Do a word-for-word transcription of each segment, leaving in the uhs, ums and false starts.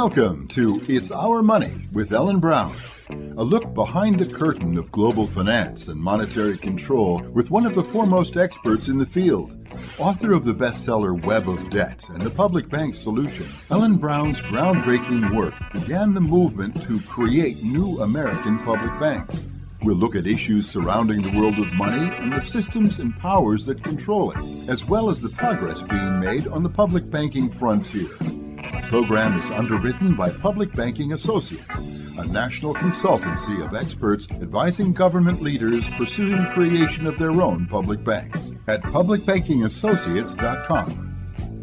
Welcome to It's Our Money with Ellen Brown, a look behind the curtain of global finance and monetary control with one of the foremost experts in the field. Author of the bestseller Web of Debt and the Public Bank Solution, Ellen Brown's groundbreaking work began the movement to create new American public banks. We'll look at issues surrounding the world of money and the systems and powers that control it, as well as the progress being made on the public banking frontier. The program is underwritten by Public Banking Associates, a national consultancy of experts advising government leaders pursuing the creation of their own public banks at public banking associates dot com.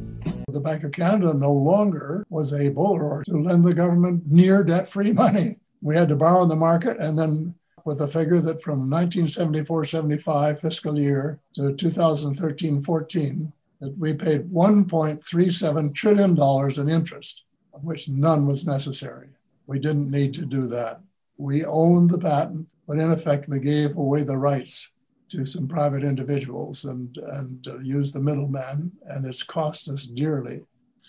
The Bank of Canada no longer was able or to lend the government near debt-free money. We had to borrow in the market, and then with a figure that from nineteen seventy-four seventy-five fiscal year to two thousand thirteen fourteen, that we paid one point three seven trillion dollars in interest, of which none was necessary. We didn't need to do that. We owned the patent, but in effect, we gave away the rights to some private individuals and, and uh, used the middleman, and it's cost us dearly.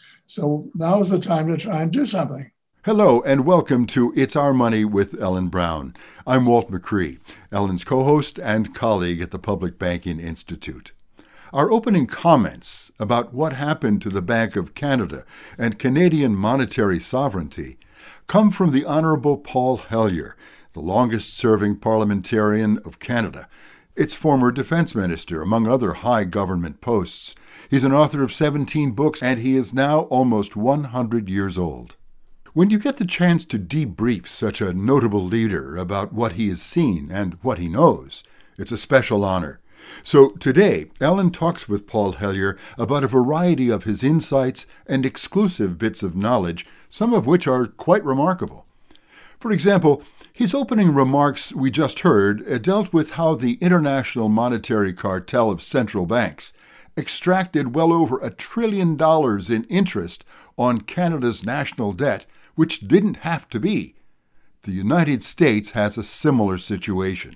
So now is the time to try and do something. Hello and welcome to It's Our Money with Ellen Brown. I'm Walt McCree, Ellen's co-host and colleague at the Public Banking Institute. Our opening comments about what happened to the Bank of Canada and Canadian monetary sovereignty come from the Honourable Paul Hellyer, the longest-serving parliamentarian of Canada, its former defence minister, among other high government posts. He's an author of seventeen books, and he is now almost one hundred years old. When you get the chance to debrief such a notable leader about what he has seen and what he knows, it's a special honor. So today, Ellen talks with Paul Hellyer about a variety of his insights and exclusive bits of knowledge, some of which are quite remarkable. For example, his opening remarks we just heard dealt with how the international monetary cartel of central banks extracted well over a trillion dollars in interest on Canada's national debt, which didn't have to be. The United States has a similar situation.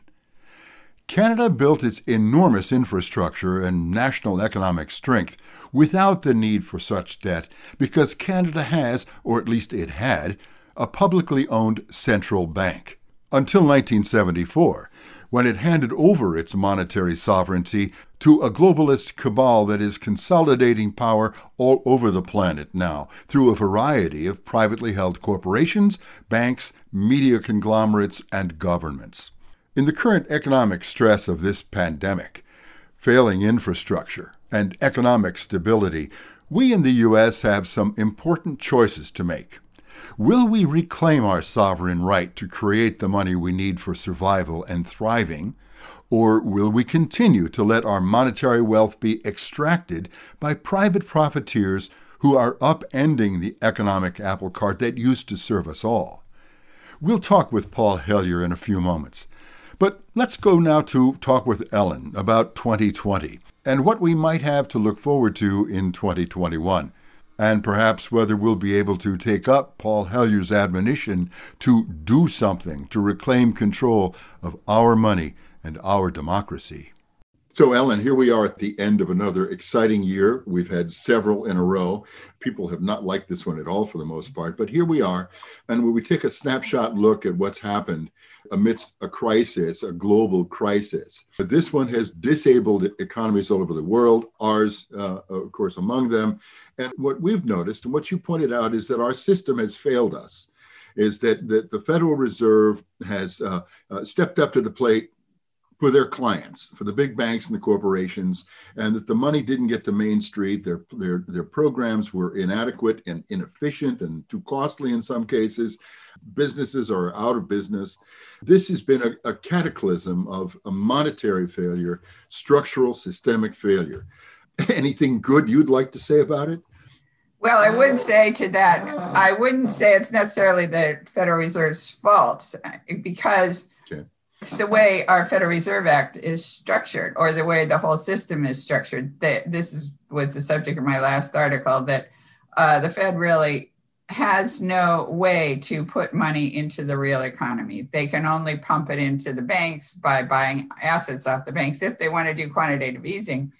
Canada built its enormous infrastructure and national economic strength without the need for such debt because Canada has, or at least it had, a publicly owned central bank. Until nineteen seventy-four, when it handed over its monetary sovereignty to a globalist cabal that is consolidating power all over the planet now through a variety of privately held corporations, banks, media conglomerates, and governments. In the current economic stress of this pandemic, failing infrastructure, and economic stability, we in the U S have some important choices to make. Will we reclaim our sovereign right to create the money we need for survival and thriving, or will we continue to let our monetary wealth be extracted by private profiteers who are upending the economic apple cart that used to serve us all? We'll talk with Paul Hellyer in a few moments. But let's go now to talk with Ellen about twenty twenty and what we might have to look forward to in twenty twenty-one, and perhaps whether we'll be able to take up Paul Hellyer's admonition to do something to reclaim control of our money and our democracy. So, Ellen, here we are at the end of another exciting year. We've had several in a row. People have not liked this one at all for the most part, but here we are. And when we take a snapshot look at what's happened amidst a crisis, a global crisis, this one has disabled economies all over the world, ours, uh, of course, among them. And what we've noticed, and what you pointed out, is that our system has failed us, is that, that the Federal Reserve has uh, uh, stepped up to the plate for their clients, for the big banks and the corporations, and that the money didn't get to Main Street. Their, their, their programs were inadequate and inefficient and too costly in some cases. Businesses are out of business. This has been a, a cataclysm of a monetary failure, structural, systemic failure. Anything good you'd like to say about it? Well, I would say to that, I wouldn't say it's necessarily the Federal Reserve's fault, because okay. It's the way our Federal Reserve Act is structured, or the way the whole system is structured. That this is, was the subject of my last article, that uh, the Fed really has no way to put money into the real economy. They can only pump it into the banks by buying assets off the banks if they want to do quantitative easing.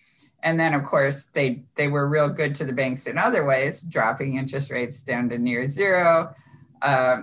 And then, of course, they, they were real good to the banks in other ways, dropping interest rates down to near zero, uh,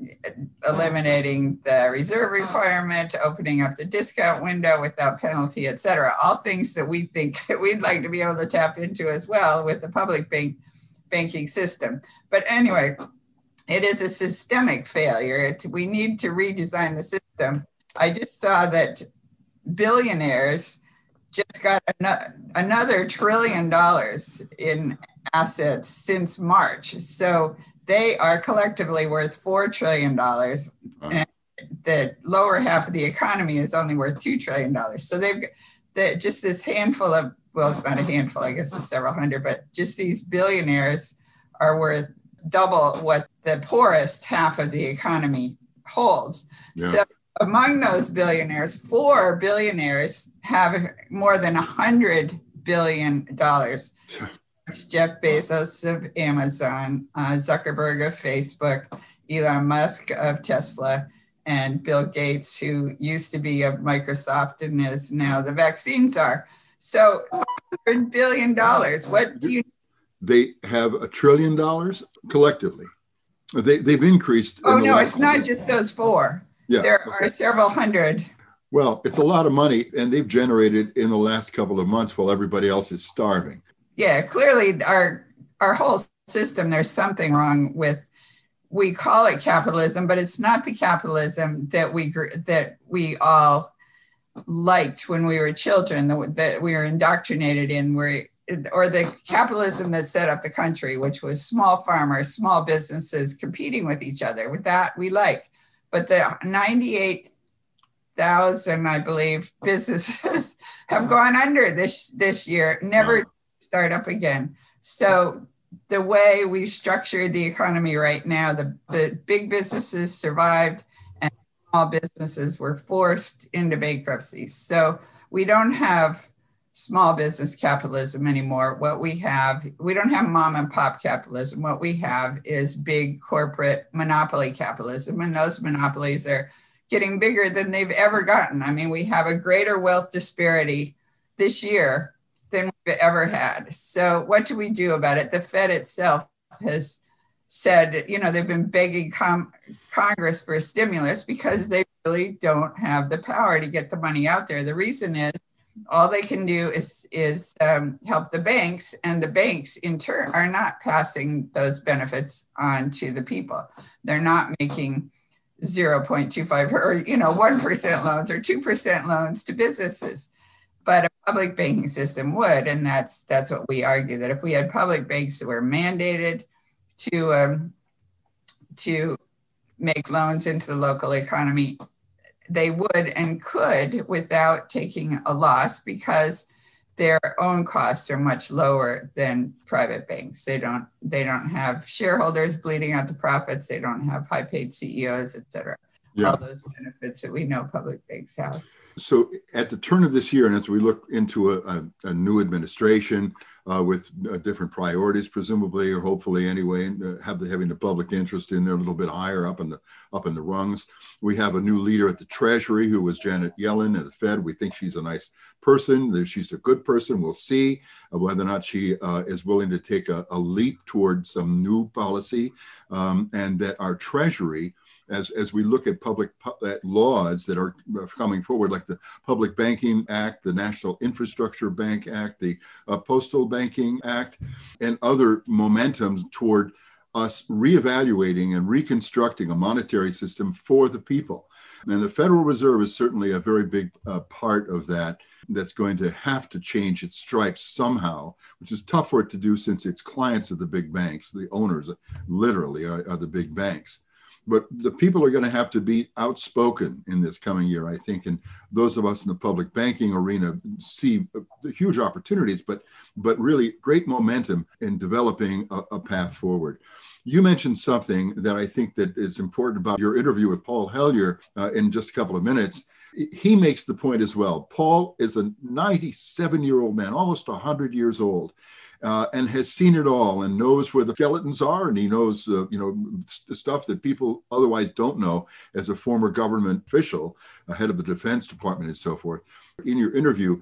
eliminating the reserve requirement, opening up the discount window without penalty, et cetera. All things that we think we'd like to be able to tap into as well with the public bank banking system. But anyway, it is a systemic failure. It, we need to redesign the system. I just saw that billionaires just got an- another trillion dollars in assets since March. So they are collectively worth four trillion dollars. Wow. And the lower half of the economy is only worth two trillion dollars. So they've got just this handful of, well, it's not a handful, I guess it's several hundred, but just these billionaires are worth double what the poorest half of the economy holds. Yeah. So among those billionaires, four billionaires have more than one hundred billion dollars. It's Jeff Bezos of Amazon, uh, Zuckerberg of Facebook, Elon Musk of Tesla, and Bill Gates, who used to be of Microsoft and is now the vaccine czar. So one hundred billion dollars. What do you... They have a trillion dollars collectively. They, they've increased. Oh, no, it's not just those four. Yeah, there okay. are several hundred. Well, it's a lot of money, and they've generated in the last couple of months while everybody else is starving. Yeah, clearly our our whole system, there's something wrong with, we call it capitalism, but it's not the capitalism that we that we all liked when we were children, that, that we were indoctrinated in, where, or the capitalism that set up the country, which was small farmers, small businesses competing with each other. With that, we like. But the ninety-eight thousand, I believe, businesses have gone under this this year, never start up again. So the way we structured the economy right now, the, the big businesses survived and small businesses were forced into bankruptcy. So we don't have small business capitalism anymore. What we have, we don't have mom and pop capitalism. What we have is big corporate monopoly capitalism, and those monopolies are getting bigger than they've ever gotten. I mean, we have a greater wealth disparity this year than we've ever had. So what do we do about it? The Fed itself has said, you know, they've been begging com- Congress for a stimulus because they really don't have the power to get the money out there. The reason is all they can do is, is um, help the banks, and the banks in turn are not passing those benefits on to the people. They're not making zero point two five or, you know, one percent loans or two percent loans to businesses. But a public banking system would, and that's that's what we argue, that if we had public banks that were mandated to um, to make loans into the local economy, they would and could without taking a loss, because their own costs are much lower than private banks. They don't they don't have shareholders bleeding out the profits. They don't have high-paid C E Os, et cetera. Yeah. All those benefits that we know public banks have. So at the turn of this year, and as we look into a, a, a new administration uh, with uh, different priorities, presumably, or hopefully anyway, and, uh, have the, having the public interest in there a little bit higher up in the up in the rungs. We have a new leader at the Treasury, who was Janet Yellen at the Fed. We think she's a nice person. She's a good person. We'll see whether or not she uh, is willing to take a, a leap towards some new policy, um, and that our Treasury, As, as we look at public at laws that are coming forward, like the Public Banking Act, the National Infrastructure Bank Act, the uh, Postal Banking Act, and other momentums toward us reevaluating and reconstructing a monetary system for the people. And the Federal Reserve is certainly a very big uh, part of that, that's going to have to change its stripes somehow, which is tough for it to do since its clients are the big banks. The owners literally are, are the big banks. But the people are going to have to be outspoken in this coming year, I think. And those of us in the public banking arena see huge opportunities, but but really great momentum in developing a, a path forward. You mentioned something that I think that is important about your interview with Paul Hellyer uh, in just a couple of minutes. He makes the point as well. Paul is a ninety-seven-year-old man, almost one hundred years old. Uh, and has seen it all and knows where the skeletons are, and he knows, uh, you know, st- stuff that people otherwise don't know as a former government official, uh, head of the Defense Department and so forth. In your interview,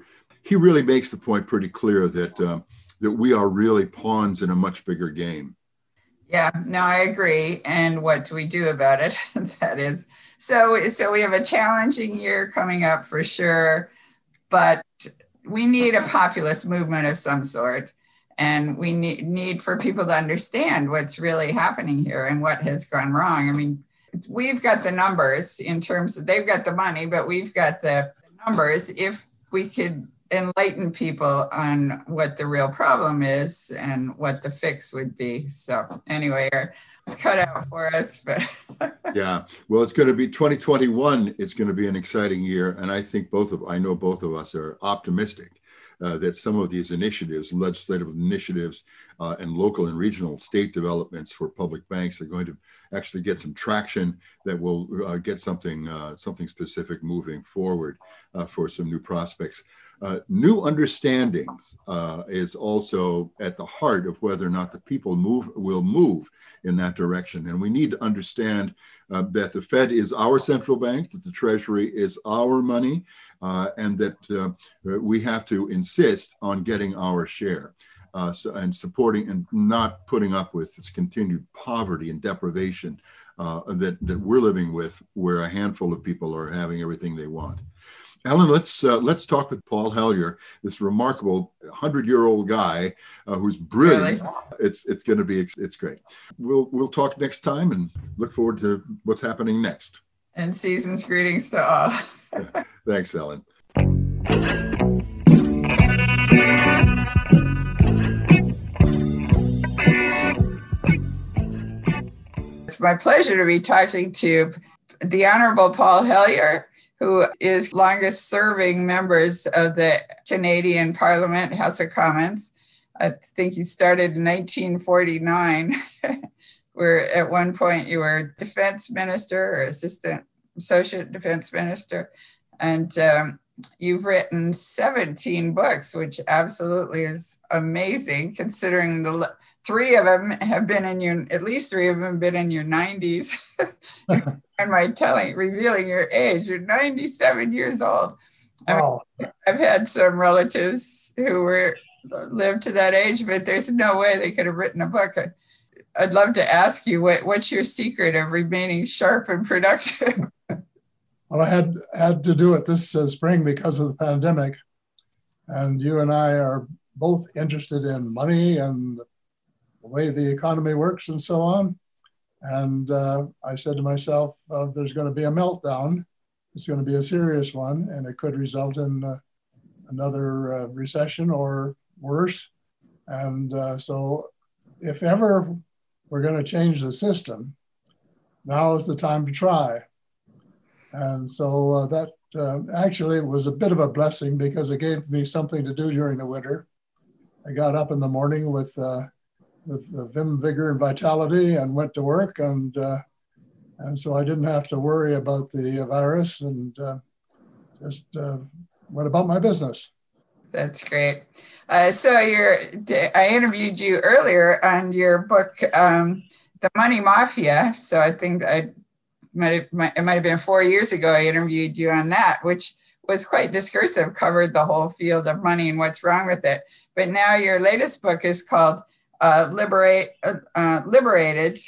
he really makes the point pretty clear that uh, that we are really pawns in a much bigger game. Yeah, no, I agree. And what do we do about it? That is, so, so we have a challenging year coming up for sure, but we need a populist movement of some sort. And we need, need for people to understand what's really happening here and what has gone wrong. I mean, we've got the numbers in terms of, they've got the money, but we've got the numbers. If we could enlighten people on what the real problem is and what the fix would be. So anyway, it's cut out for us. But yeah, well, it's going to be twenty twenty-one. It's going to be an exciting year. And I think both of, I know both of us are optimistic uh, that some of these initiatives, legislative initiatives uh, and local and regional state developments for public banks are going to actually get some traction that will uh, get something, uh, something specific moving forward uh, for some new prospects. Uh, new understandings uh, is also at the heart of whether or not the people move will move in that direction. And we need to understand uh, that the Fed is our central bank, that the Treasury is our money, uh, and that uh, we have to insist on getting our share uh, so, and supporting and not putting up with this continued poverty and deprivation uh, that, that we're living with, where a handful of people are having everything they want. Ellen, let's uh, let's talk with Paul Hellyer, this remarkable hundred-year-old guy uh, who's brilliant. Really? It's it's going to be it's great. We'll we'll talk next time and look forward to what's happening next. And season's greetings to all. Thanks, Ellen. It's my pleasure to be talking to the Honorable Paul Hellyer, who is longest serving members of the Canadian Parliament, House of Commons. I think you started in nineteen forty-nine, where at one point you were defense minister or assistant associate defense minister. And um, you've written seventeen books, which absolutely is amazing, considering the three of them have been in your, at least three of them have been in your nineties. And my telling, revealing your age, you're ninety-seven years old. Wow. I mean, I've had some relatives who were lived to that age, but there's no way they could have written a book. I'd love to ask you, what, what's your secret of remaining sharp and productive? Well, I had had to do it this uh, spring because of the pandemic. And you and I are both interested in money and the way the economy works and so on. And uh, I said to myself, uh, there's going to be a meltdown. It's going to be a serious one, and it could result in uh, another uh, recession or worse. And uh, so if ever we're going to change the system, now is the time to try. And so uh, that uh, actually was a bit of a blessing, because it gave me something to do during the winter. I got up in the morning with uh, with the vim, vigor, and vitality, and went to work, and uh, and so I didn't have to worry about the virus, and uh, just uh, went about my business. That's great. Uh, so you're, I interviewed you earlier on your book, um, The Money Mafia. So I think I might have, it might have been four years ago I interviewed you on that, which was quite discursive, covered the whole field of money and what's wrong with it. But now your latest book is called uh, Liberate, uh, uh, Liberated,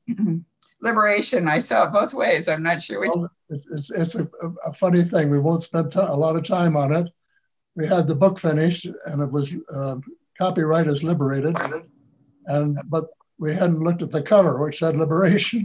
Liberation. I saw it both ways. I'm not sure which. Well, it's it's a, a funny thing. We won't spend t- a lot of time on it. We had the book finished, and it was uh, copyright is liberated, and but we hadn't looked at the cover, which said liberation.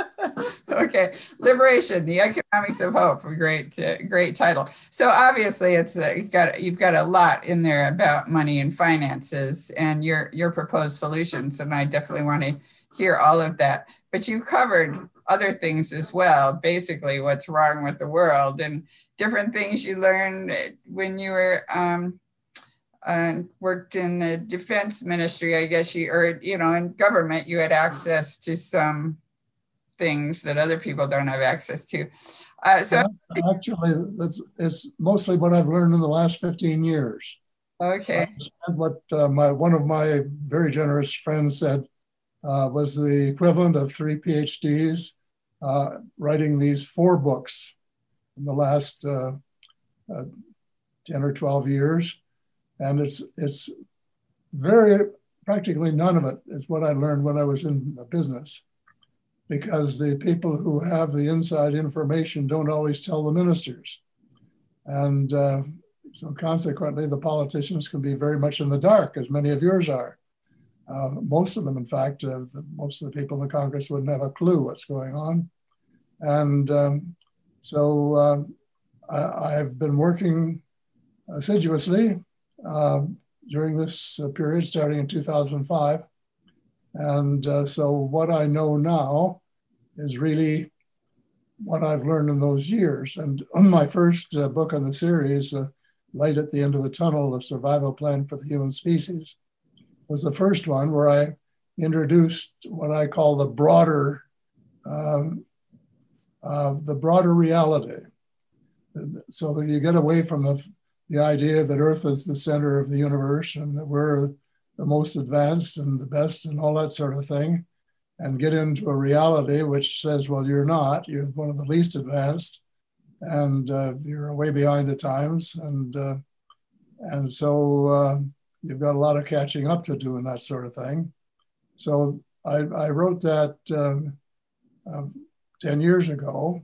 Okay, Liberation: The Economics of Hope. Great, uh, great title. So obviously, it's uh, you've got you've got a lot in there about money and finances, and your your proposed solutions. And I definitely want to hear all of that. But you covered other things as well. Basically, what's wrong with the world and different things you learned when you were um, uh, worked in the defense ministry. I guess you, or you know, in government, you had access to some things that other people don't have access to. Uh, so actually, that's it's mostly what I've learned in the last fifteen years. Okay. What uh, my one of my very generous friends said uh, was the equivalent of three PhDs uh, writing these four books in the last uh, uh, ten or twelve years. And it's it's very, practically none of it is what I learned when I was in the business, because the people who have the inside information don't always tell the ministers. And uh, so consequently, the politicians can be very much in the dark, as many of yours are. Uh, most of them, in fact, uh, the, most of the people in the Congress wouldn't have a clue what's going on. And um, so uh, I, I've been working assiduously uh, during this uh, period, starting in two thousand five. And uh, so what I know now is really what I've learned in those years. And on my first uh, book on the series, uh, Light at the End of the Tunnel, The Survival Plan for the Human Species, was the first one where I introduced what I call the broader, um, uh, the broader reality. So that you get away from the, the idea that Earth is the center of the universe and that we're the most advanced and the best and all that sort of thing, and get into a reality which says, well, you're not, you're one of the least advanced, and uh, you're way behind the times. And, uh, and so uh, you've got a lot of catching up to do and that sort of thing. So I, I wrote that um, uh, ten years ago,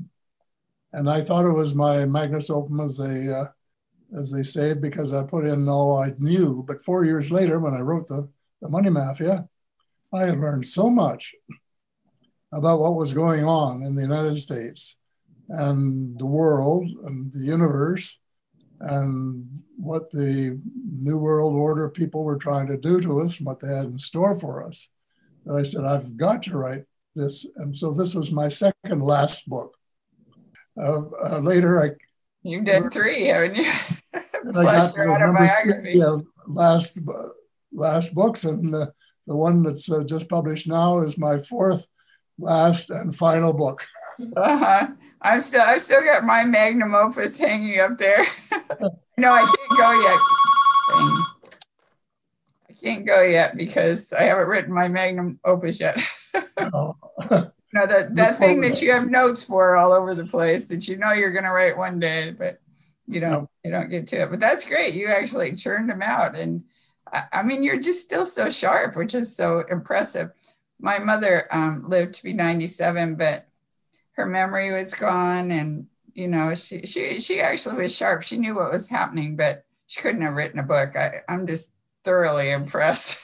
and I thought it was my magnus opum, as they, uh, as they say, because I put in all I knew. But four years later, when I wrote the, the Money Mafia, I had learned so much about what was going on in the United States and the world and the universe and what the New World Order people were trying to do to us and what they had in store for us, that I said, I've got to write this. And so this was my second last book. Uh, uh, later, I... You've done three, haven't you? Plus your autobiography. Yeah, last, last books, and uh, the one that's uh, just published now is my fourth, last, and final book. Uh-huh. I'm still, I've still got my magnum opus hanging up there. No, I can't go yet. I can't go yet because I haven't written my magnum opus yet. Oh. No, that, that thing that you have notes for all over the place that you know you're going to write one day, but you don't, no. you don't get to it. But that's great. You actually churned them out. And I, I mean, you're just still so sharp, which is so impressive. My mother um, lived to be ninety-seven, but her memory was gone. And, you know, she, she, she actually was sharp. She knew what was happening, but she couldn't have written a book. I, I'm just thoroughly impressed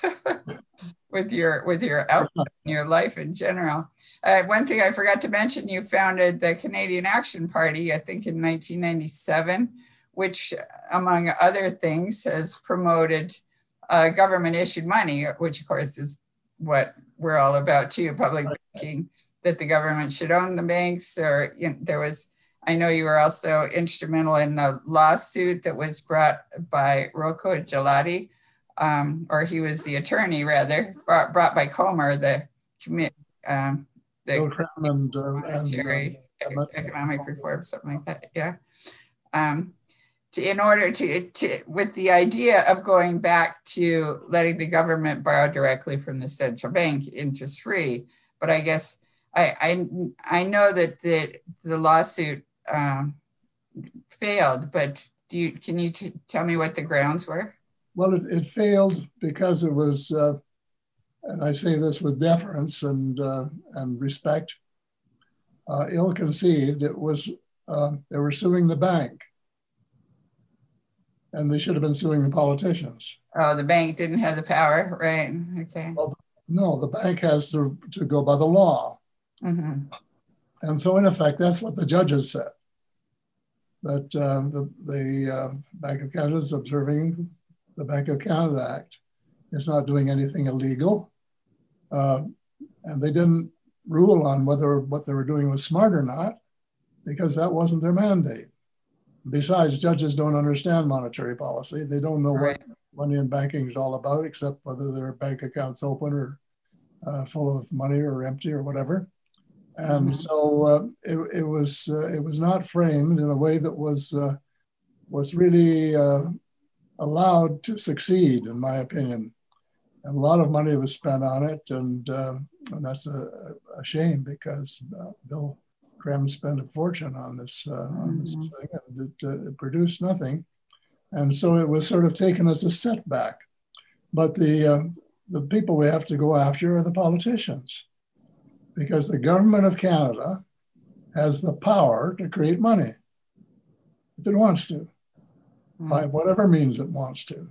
with your, with your output and your life in general. Uh, one thing I forgot to mention, you founded the Canadian Action Party, I think in nineteen ninety-seven, which among other things has promoted uh, government issued money, which of course is what we're all about too, public banking, that the government should own the banks. Or you know, there was, I know you were also instrumental in the lawsuit that was brought by Rocco Gelati, um, or he was the attorney rather, brought, brought by Comer, the commit, um, the and, uh, monetary and, uh, economic reform, something like that. Yeah. Um, to, in order to, to, with the idea of going back to letting the government borrow directly from the central bank, interest free. But I guess I, I, I know that the, the lawsuit um, failed, but do you, can you t- tell me what the grounds were? Well, it, it failed because it was, uh, and I say this with deference and uh, and respect, uh, ill-conceived. It was, uh, they were suing the bank, and they should have been suing the politicians. Oh, the bank didn't have the power, right? Okay. Well, no, the bank has to, to go by the law. Mm-hmm. And so in effect, that's what the judges said, that uh, the, the uh, Bank of Canada is observing the Bank of Canada Act. It's not doing anything illegal. Uh, and they didn't rule on whether what they were doing was smart or not, because that wasn't their mandate. Besides, judges don't understand monetary policy. They don't know right. what money in banking is all about, except whether their bank account's open or uh, full of money or empty or whatever. And mm-hmm. so uh, it, it was uh, it was not framed in a way that was uh, was really uh, allowed to succeed, in my opinion. And a lot of money was spent on it, and, uh, and that's a, a shame, because uh, Bill Krem spent a fortune on this, uh, on this thing, and it, uh, it produced nothing. And so it was sort of taken as a setback. But the, uh, the people we have to go after are the politicians, because the government of Canada has the power to create money if it wants to, mm. by whatever means it wants to.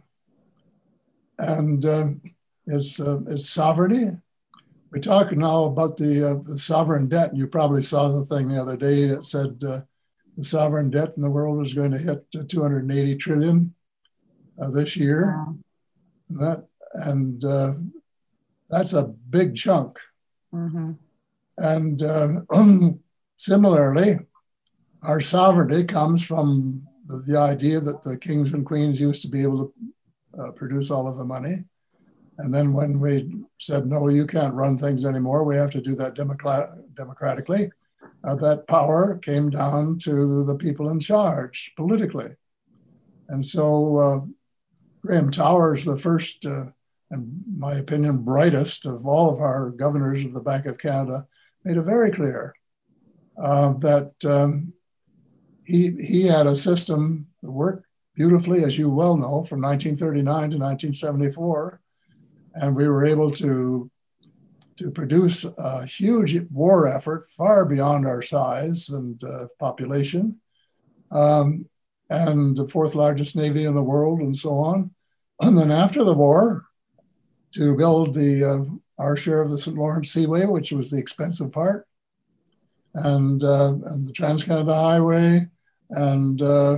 And uh, its, uh, its sovereignty. We talk now about the, uh, the sovereign debt. You probably saw the thing the other day that said uh, the sovereign debt in the world was going to hit uh, two hundred eighty trillion uh, this year. Wow. And, that, and uh, that's a big chunk. Mm-hmm. And uh, similarly, our sovereignty comes from the, the idea that the kings and queens used to be able to uh, produce all of the money. And then when we said, no, you can't run things anymore, we have to do that democrat- democratically, uh, that power came down to the people in charge politically. And so uh, Graham Towers, the first, uh, in my opinion, brightest of all of our governors of the Bank of Canada, made it very clear uh, that um, he, he had a system that worked beautifully, as you well know, from nineteen thirty-nine to nineteen seventy-four. And we were able to, to produce a huge war effort far beyond our size and uh, population, um, and the fourth largest Navy in the world and so on. And then after the war, to build the uh, our share of the Saint Lawrence Seaway, which was the expensive part, and, uh, and the Trans-Canada Highway, and uh,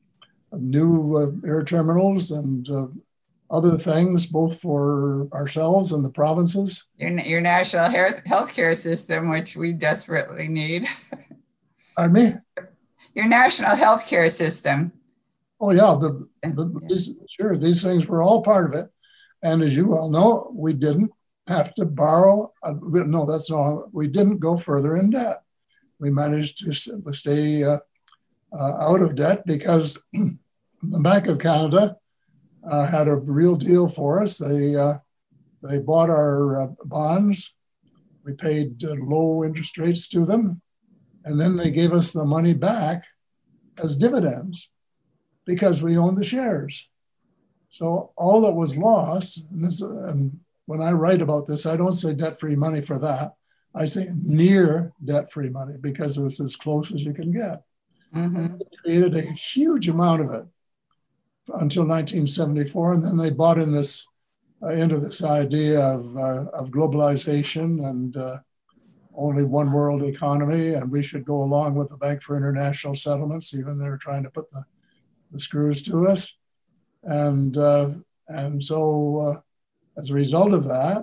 new uh, air terminals and uh, other things, both for ourselves and the provinces. Your, your national health care system, which we desperately need. Pardon me? Your national health care system. Oh yeah, the, the yeah. These, sure, these things were all part of it. And as you well know, we didn't have to borrow. Uh, no, that's not, we didn't go further in debt. We managed to stay uh, uh, out of debt because the Bank of Canada Uh, had a real deal for us. They uh, they bought our uh, bonds. We paid uh, low interest rates to them, and then they gave us the money back as dividends because we owned the shares. So all that was lost, and, this, and when I write about this, I don't say debt-free money for that. I say near debt-free money because it was as close as you can get. Mm-hmm. They created a huge amount of it until nineteen seventy-four, and then they bought in this uh, into this idea of uh, of globalization and uh, only one world economy, and we should go along with the Bank for International Settlements, even they're trying to put the, the screws to us, and uh, and so uh, as a result of that,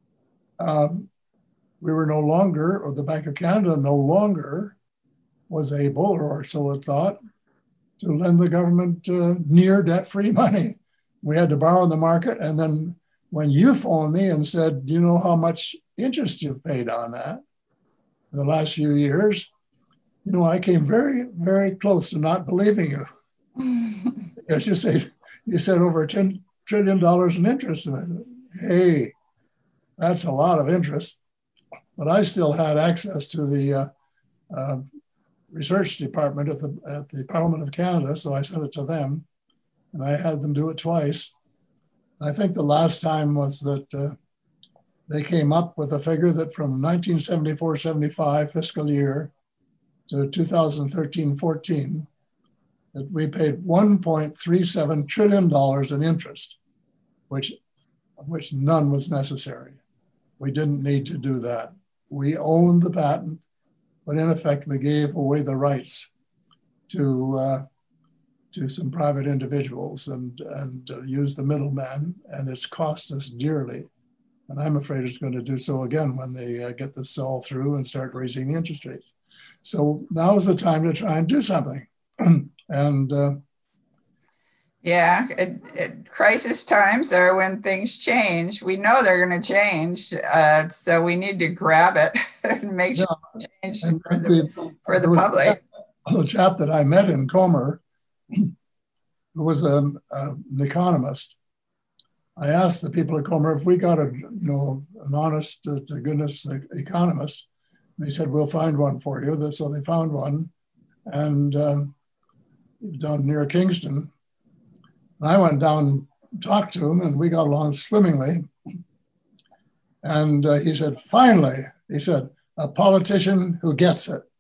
um, we were no longer, or the Bank of Canada no longer was able, or so it thought, to lend the government uh, near debt-free money. We had to borrow in the market. And then when you phoned me and said, do you know how much interest you've paid on that in the last few years? You know, I came very, very close to not believing you. Because you said, you said over ten trillion dollars in interest. And I said, hey, that's a lot of interest. But I still had access to the uh, uh, research department at the at the Parliament of Canada, so I sent it to them, and I had them do it twice. I think the last time was that uh, they came up with a figure that from nineteen seventy-four seventy-five fiscal year to two thousand thirteen fourteen, that we paid one point three seven trillion dollars in interest, which of which none was necessary. We didn't need to do that. We owned the patent, but in effect, we gave away the rights to uh, to some private individuals and, and uh, used the middleman, and it's cost us dearly. And I'm afraid it's going to do so again when they uh, get this all through and start raising the interest rates. So now is the time to try and do something. and uh, Yeah, it, it, crisis times are when things change. We know they're going to change, uh, so we need to grab it and make sure yeah. it change and for the, for the public. The chap that I met in Comer, who was a, a, an economist, I asked the people at Comer if we got a you know an honest uh, to goodness economist. They said, we'll find one for you. So they found one, and um, down near Kingston. And I went down, talked to him, and we got along swimmingly. And uh, he said, finally, he said, a politician who gets it.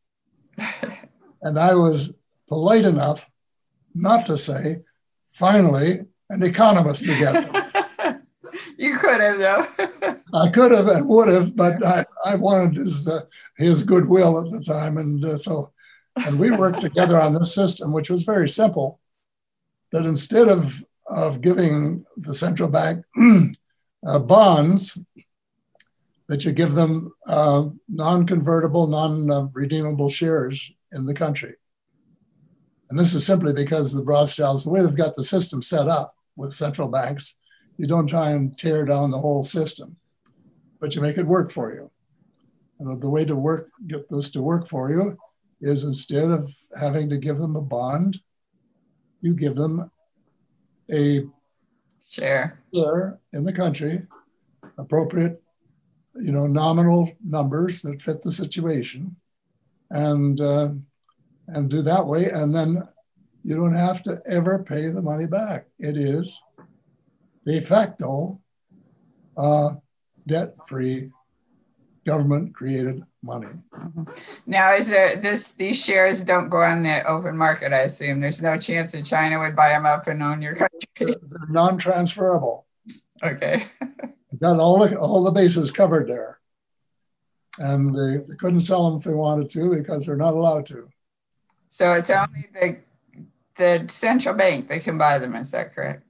And I was polite enough not to say, finally, an economist who gets it. You could have, though. I could have and would have, but I, I wanted his uh, his goodwill at the time. And uh, so, and we worked together on this system, which was very simple, that instead of, of giving the central bank uh, bonds, that you give them uh, non-convertible, non-redeemable shares in the country. And this is simply because the Rothschilds, the way they've got the system set up with central banks, you don't try and tear down the whole system, but you make it work for you. And the way to work, get this to work for you is instead of having to give them a bond, you give them a share, share in the country, appropriate, you know, nominal numbers that fit the situation, and uh, and do that way. And then you don't have to ever pay the money back. It is de facto uh, debt-free, government-created money. Now, is there this? These shares don't go on the open market, I assume. There's no chance that China would buy them up and own your country. They're, they're non-transferable. Okay. Got all the, all the bases covered there. And they, they couldn't sell them if they wanted to because they're not allowed to. So it's only the the central bank that can buy them, is that correct?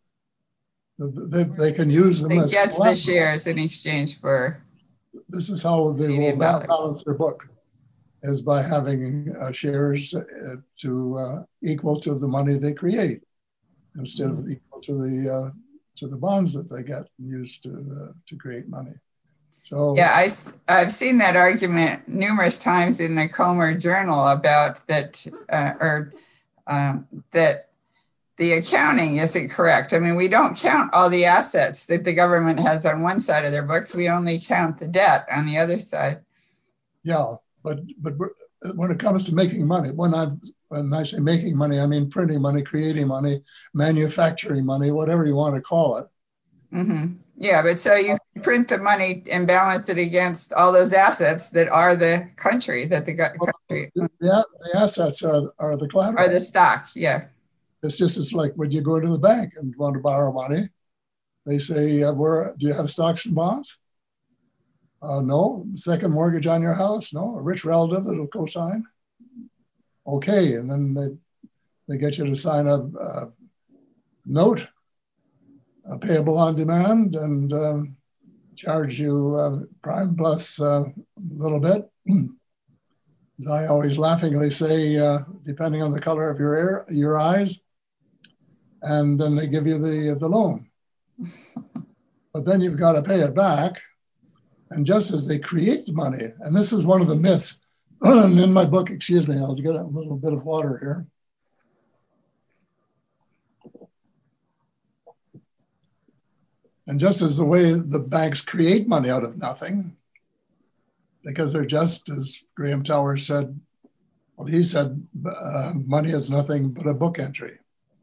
They, they can use them it as gets the shares in exchange for. This is how they will balance their book, is by having uh, shares uh, to uh, equal to the money they create, instead of equal to the uh, to the bonds that they get used to uh, to create money. So yeah, I, I've seen that argument numerous times in the Comer Journal about that, uh, or um, that the accounting isn't correct. I mean, we don't count all the assets that the government has on one side of their books. We only count the debt on the other side. Yeah, but but when it comes to making money, when I when I say making money, I mean printing money, creating money, manufacturing money, whatever you want to call it. Mm-hmm. Yeah, but so you print the money and balance it against all those assets that are the country, that the country. The, the assets are, are the collateral. Or the stock, yeah. It's just, it's like when you go to the bank and want to borrow money, they say, uh, where, do you have stocks and bonds? Uh, no. Second mortgage on your house? No. A rich relative that'll co-sign? Okay. And then they, they get you to sign a, a note, a payable on demand, and um, charge you uh, prime plus uh, a little bit. As I always laughingly say, uh, depending on the color of your air, your eyes, and then they give you the, the loan. But then you've got to pay it back. And just as they create the money, and this is one of the myths in my book, excuse me, I'll get a little bit of water here. And just as the way the banks create money out of nothing, because they're just, as Graham Towers said, well, he said, uh, money is nothing but a book entry.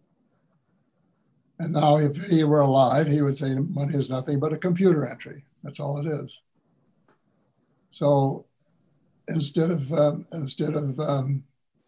And now if he were alive, he would say money is nothing but a computer entry. That's all it is. So instead of, um, instead of um,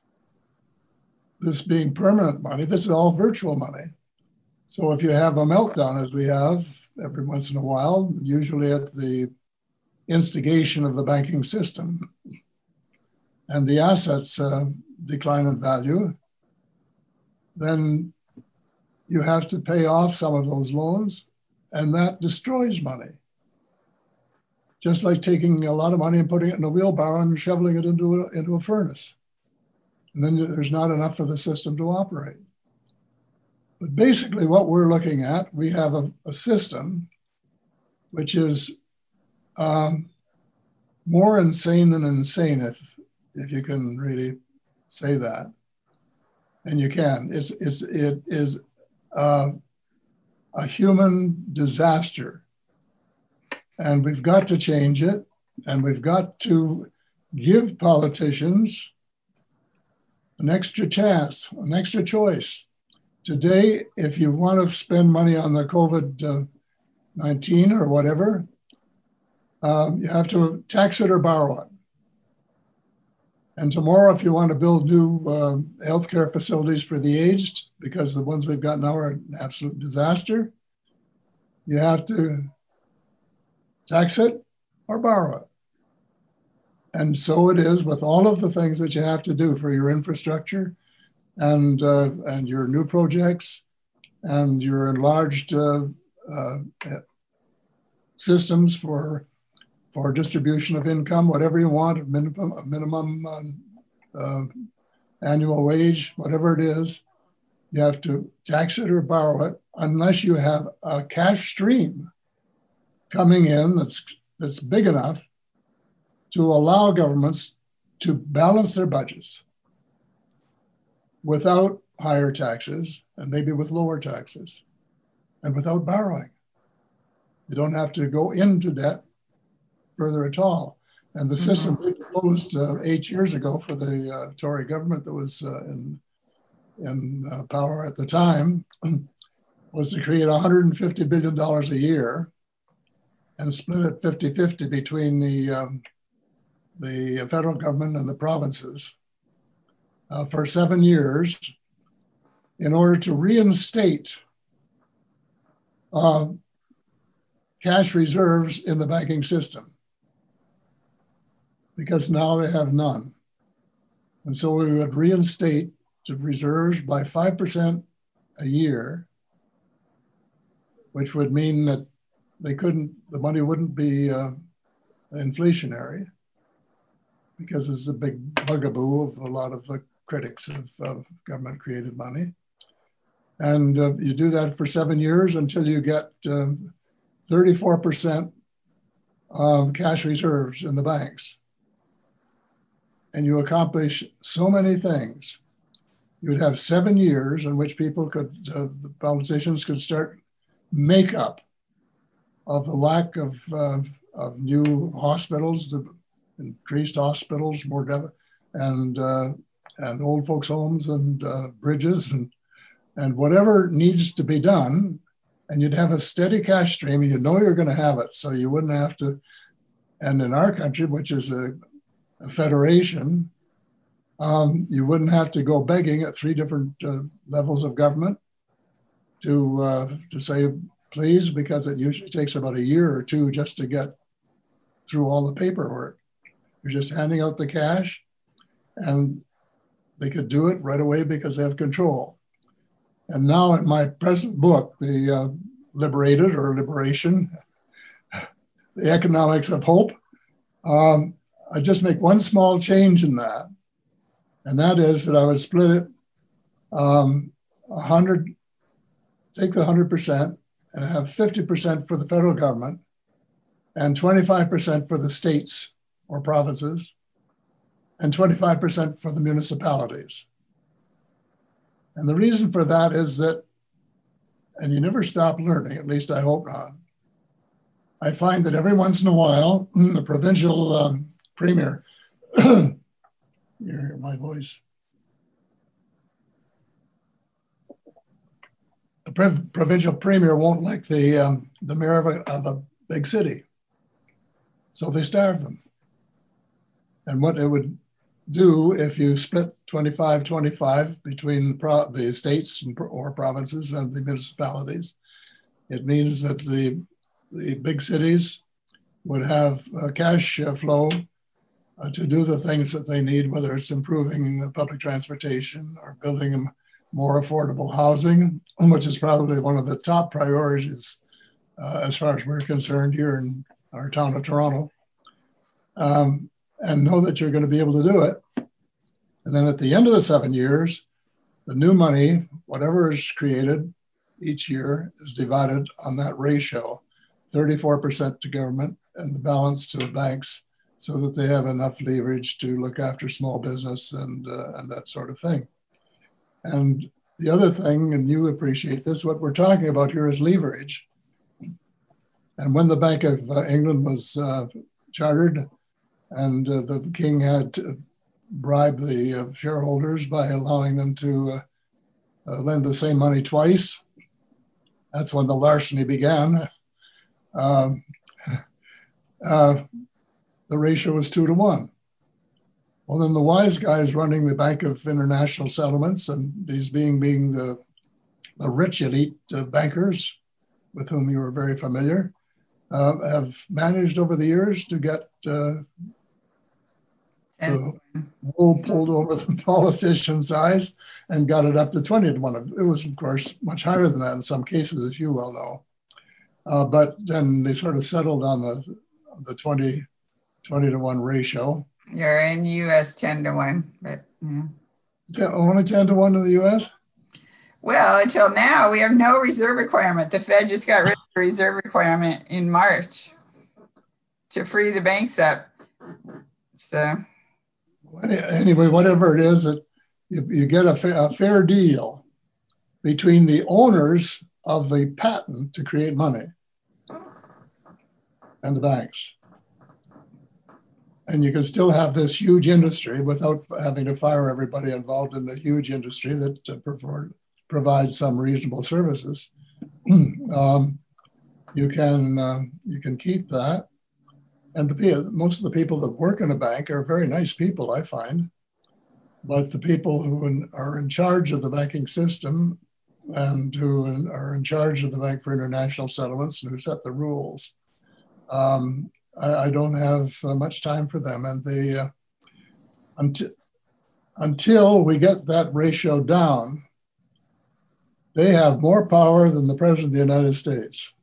this being permanent money, this is all virtual money. So if you have a meltdown, as we have every once in a while, usually at the instigation of the banking system, and the assets uh, decline in value, then you have to pay off some of those loans, and that destroys money. Just like taking a lot of money and putting it in a wheelbarrow and shoveling it into a, into a furnace. And then there's not enough for the system to operate. But basically what we're looking at, we have a, a system which is um, more insane than insane, if, if you can really say that. And you can. It's, it's, it is uh, a human disaster. And we've got to change it. And we've got to give politicians an extra chance, an extra choice. Today, if you want to spend money on the COVID nineteen or whatever, um, you have to tax it or borrow it. And tomorrow, if you want to build new uh, healthcare facilities for the aged, because the ones we've got now are an absolute disaster, you have to tax it or borrow it. And so it is with all of the things that you have to do for your infrastructure and uh, and your new projects and your enlarged uh, uh, systems for for distribution of income, whatever you want, a minimum, a minimum um, uh, annual wage, whatever it is, you have to tax it or borrow it unless you have a cash stream coming in that's that's big enough to allow governments to balance their budgets without higher taxes and maybe with lower taxes and without borrowing. You don't have to go into debt further at all. And the system we proposed uh, eight years ago for the uh, Tory government that was uh, in, in uh, power at the time was to create one hundred fifty billion dollars a year and split it fifty-fifty between the, um, the federal government and the provinces uh, for seven years in order to reinstate uh, cash reserves in the banking system, because now they have none. And so we would reinstate the reserves by five percent a year, which would mean that they couldn't, the money wouldn't be uh, inflationary, because it's a big bugaboo of a lot of the critics of uh, government created money. And uh, you do that for seven years until you get um, thirty-four percent of cash reserves in the banks. And you accomplish so many things. You would have seven years in which people could, uh, the politicians could start makeup of the lack of, uh, of new hospitals, the increased hospitals, more dev- and uh, and old folks' homes and uh, bridges and and whatever needs to be done. And you'd have a steady cash stream, and you know you're going to have it, so you wouldn't have to. And in our country, which is a, a federation, um, you wouldn't have to go begging at three different uh, levels of government to uh, to say please, because it usually takes about a year or two just to get through all the paperwork. You're just handing out the cash, and they could do it right away because they have control. And now in my present book, The uh, Liberated or Liberation, The Economics of Hope, um, I just make one small change in that. And that is that I would split it um, one hundred, take the one hundred percent and have fifty percent for the federal government and twenty-five percent for the states or provinces and twenty-five percent for the municipalities. And the reason for that is that, and you never stop learning, at least I hope not, I find that every once in a while, the provincial um, premier, you hear my voice, the prov- provincial premier won't like the, um, the mayor of a, of a big city. So they starve them. And what it would do if you split twenty-five twenty-five between pro- the states or provinces and the municipalities, it means that the, the big cities would have a cash flow uh, to do the things that they need, whether it's improving public transportation or building more affordable housing, which is probably one of the top priorities uh, as far as we're concerned here in our town of Toronto. Um, and know that you're going to be able to do it. And then at the end of the seven years, the new money, whatever is created each year, is divided on that ratio, thirty-four percent to government and the balance to the banks, so that they have enough leverage to look after small business and, uh, and that sort of thing. And the other thing, and you appreciate this, what we're talking about here is leverage. And when the Bank of uh, England was uh, chartered, and uh, the king had to bribe the uh, shareholders by allowing them to uh, uh, lend the same money twice. That's when the larceny began. Um, uh, the ratio was two to one. Well, then the wise guys running the Bank of International Settlements, and these being being the, the rich elite uh, bankers with whom you were very familiar, uh, have managed over the years to get uh, the wool pulled over the politicians' eyes and got it up to twenty to one. It was, of course, much higher than that in some cases, as you well know. Uh, but then they sort of settled on the, the twenty, twenty to one ratio. You're in U S ten to one, but yeah. Only ten to one in the U S? Well, until now, we have no reserve requirement. The Fed just got rid of the reserve requirement in March to free the banks up. So anyway, whatever it is, that you, you get a, fa- a fair deal between the owners of the patent to create money and the banks. And you can still have this huge industry without having to fire everybody involved in the huge industry that uh, prefer, provides some reasonable services. um, you can uh, you can keep that. And the, most of the people that work in a bank are very nice people, I find. But the people who are in charge of the banking system and who are in charge of the Bank for International Settlements and who set the rules, um, I, I don't have uh, much time for them. And they, uh, until, until we get that ratio down, they have more power than the President of the United States.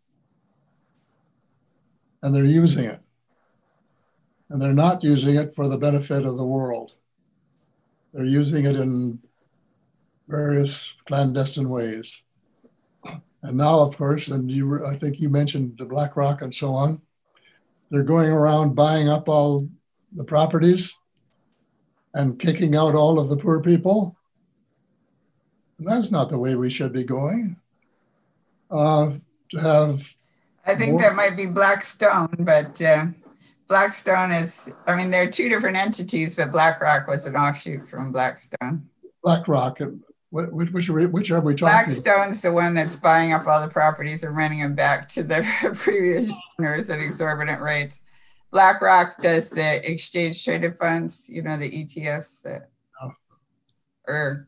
And they're using it. And they're not using it for the benefit of the world. They're using it in various clandestine ways. And now, of course, and you, I think you mentioned the BlackRock and so on, they're going around buying up all the properties and kicking out all of the poor people. And that's not the way we should be going. Uh, to have I think more- that might be Blackstone, but uh, Blackstone is, I mean, there are two different entities, but BlackRock was an offshoot from Blackstone. BlackRock, which, which, which are we talking? Blackstone's the one that's buying up all the properties and renting them back to the previous owners at exorbitant rates. BlackRock does the exchange traded funds, you know, the E T Fs that, oh. or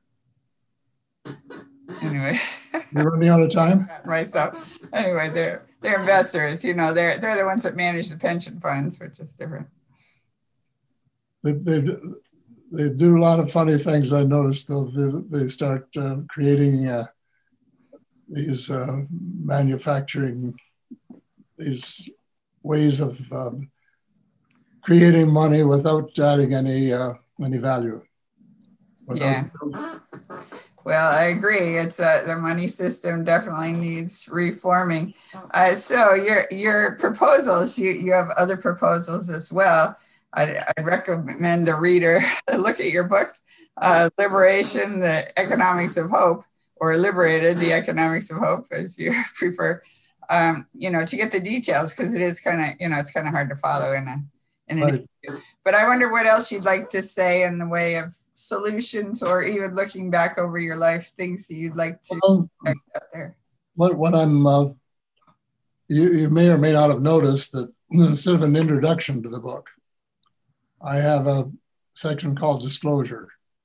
anyway. You're running out of time? Myself. Anyway, they're they're investors, you know, they're they're the ones that manage the pension funds, which is different. They they they do a lot of funny things. I noticed though. They, they start uh, creating uh, these uh, manufacturing, these ways of um, creating money without adding any uh, any value. Without yeah. Well, I agree. It's uh, the money system definitely needs reforming. Uh, so your your proposals, you, you have other proposals as well. I, I recommend the reader look at your book, uh, Liberation, the Economics of Hope, or Liberated, the Economics of Hope, as you prefer, um, you know, to get the details, because it is kind of, you know, it's kind of hard to follow in a in an Right. interview. But I wonder what else you'd like to say in the way of solutions, or even looking back over your life, things that you'd like to Well, check out there. What what I'm uh, you you may or may not have noticed that instead of an introduction to the book, I have a section called Disclosure.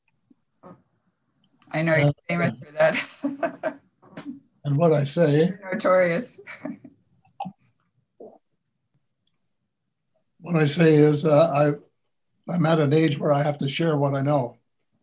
I know you're famous for that. And what I say, You're notorious. what I say is uh, I, I'm at an age where I have to share what I know.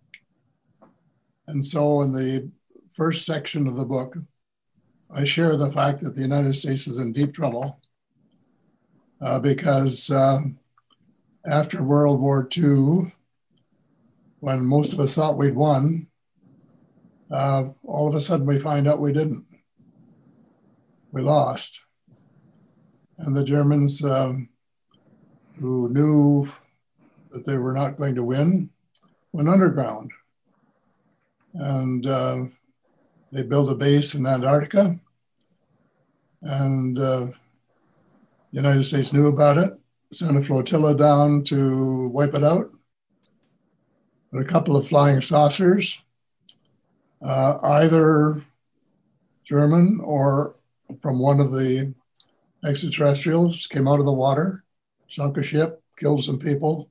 And so in the first section of the book, I share the fact that the United States is in deep trouble uh, because uh, after World War Two, when most of us thought we'd won, uh, all of a sudden we find out we didn't. We lost. And the Germans, um, who knew that they were not going to win, went underground. And uh, they built a base in Antarctica. And uh, the United States knew about it, sent a flotilla down to wipe it out. But a couple of flying saucers uh, either German or from one of the extraterrestrials, came out of the water, sunk a ship, killed some people,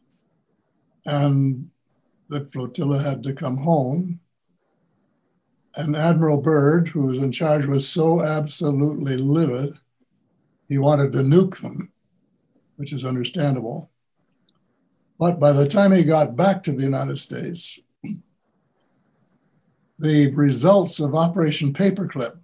and the flotilla had to come home. And Admiral Byrd, who was in charge, was so absolutely livid, he wanted to nuke them, which is understandable. But by the time he got back to the United States, the results of Operation Paperclip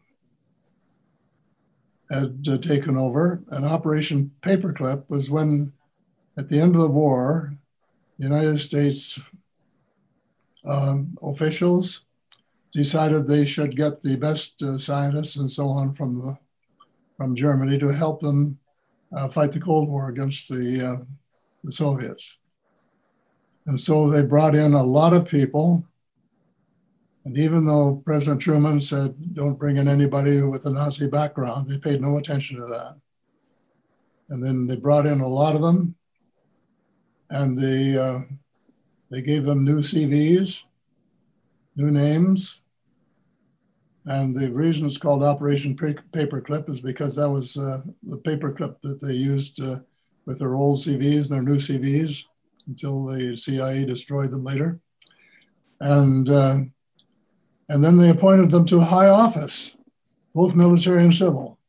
had uh, taken over. And Operation Paperclip was when, at the end of the war, the United States um, officials decided they should get the best uh, scientists and so on from the, from Germany to help them uh, fight the Cold War against the, uh, the Soviets. And so they brought in a lot of people. And even though President Truman said, don't bring in anybody with a Nazi background, they paid no attention to that. And then they brought in a lot of them, and they, uh, they gave them new C Vs, new names. And the reason it's called Operation Paperclip is because that was uh, the paperclip that they used uh, with their old C Vs and their new C Vs until the C I A destroyed them later. And, uh, and then they appointed them to high office, both military and civil.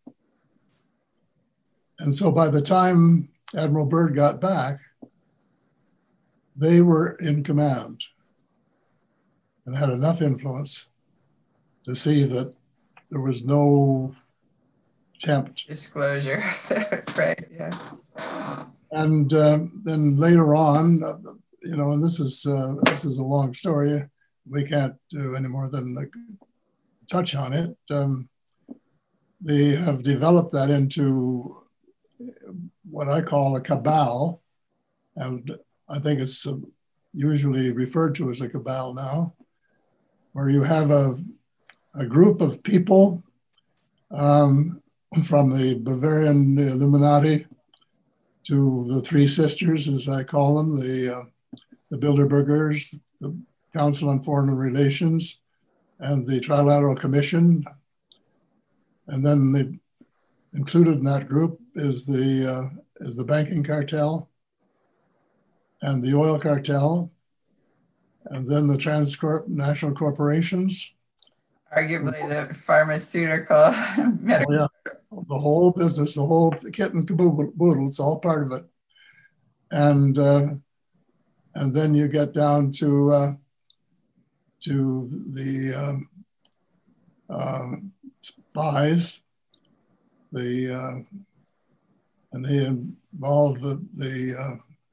And so by the time Admiral Byrd got back, they were in command and had enough influence to see that there was no attempt. Disclosure, right, yeah. And uh, then later on, uh, you know, and this is, uh, this is a long story. We can't do any more than uh, touch on it. Um, they have developed that into what I call a cabal. And I think it's uh, usually referred to as a cabal now, where you have a a group of people um, from the Bavarian Illuminati to the Three Sisters, as I call them, the, uh, the Bilderbergers, the Council on Foreign Relations, and the Trilateral Commission. And then the, included in that group is the, uh, is the banking cartel and the oil cartel, and then the transnational corporations. Arguably the pharmaceutical, medical. Oh, yeah. The whole business, the whole kit and caboodle, it's all part of it. And uh, and then you get down to uh, to the um, uh, spies, the uh, and they involve the the uh,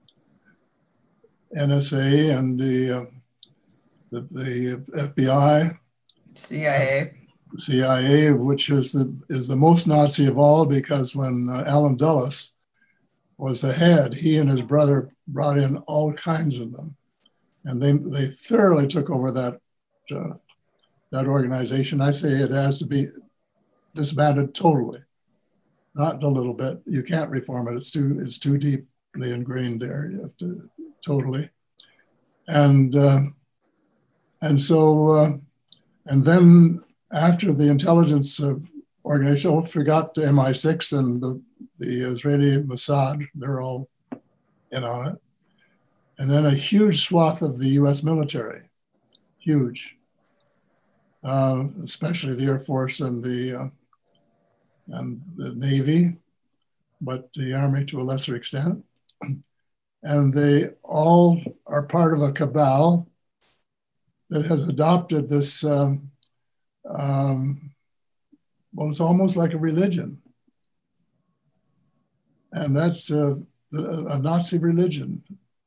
N S A and the uh, the, the F B I. C I A. C I A, which is the is the most Nazi of all, because when uh, Allen Dulles was the head, he and his brother brought in all kinds of them, and they they thoroughly took over that uh, that organization. I say it has to be disbanded totally, not a little bit. You can't reform it; it's too it's too deeply ingrained there. You have to totally, and uh, and so. Uh, And then after the intelligence uh, organization, I forgot the M I six and the, the Israeli Mossad, they're all in on it. And then a huge swath of the U S military, huge, uh, especially the Air Force and the, uh, and the Navy, but the Army to a lesser extent. And they all are part of a cabal that has adopted this, um, um, well, it's almost like a religion. And that's uh, a Nazi religion.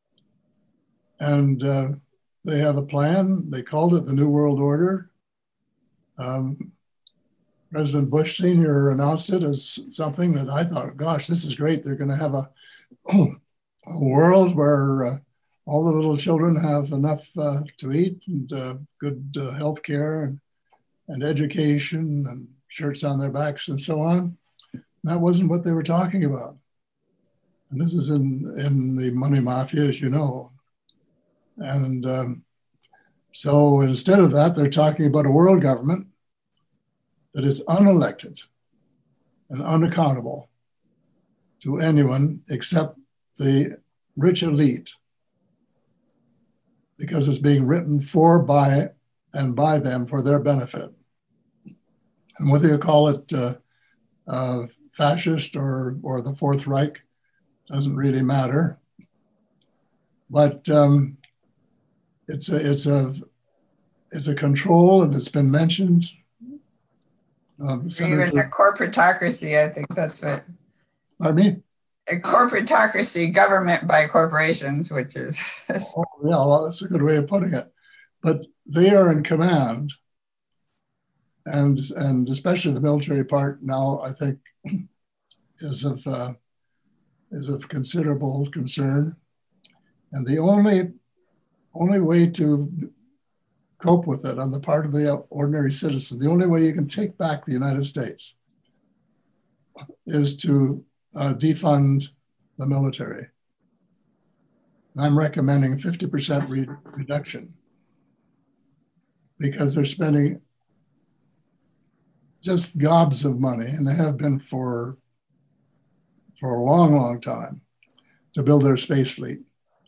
And uh, they have a plan. They called it the New World Order. Um, President Bush Senior announced it as something that I thought, gosh, this is great. They're going to have a, a world where uh, all the little children have enough uh, to eat and uh, good uh, health care and, and education and shirts on their backs and so on. That wasn't what they were talking about. And this is in, in the money mafia, as you know. And um, So instead of that, they're talking about a world government that is unelected and unaccountable to anyone except the rich elite, because it's being written for, by, and by them for their benefit. And whether you call it uh, uh, fascist or, or the Fourth Reich doesn't really matter. But um, it's a, it's a, it's a control, and it's been mentioned. Uh, Even a corporatocracy, I think that's what. Pardon me? A corporatocracy, government by corporations, which is. Oh, yeah, well, that's a good way of putting it. But they are in command, and and especially the military part now, I think, is of uh, is of considerable concern. And the only only way to cope with it on the part of the ordinary citizen, the only way you can take back the United States is to uh, defund the military. And I'm recommending fifty percent re- reduction because they're spending just gobs of money, and they have been for, for a long, long time, to build their space fleet.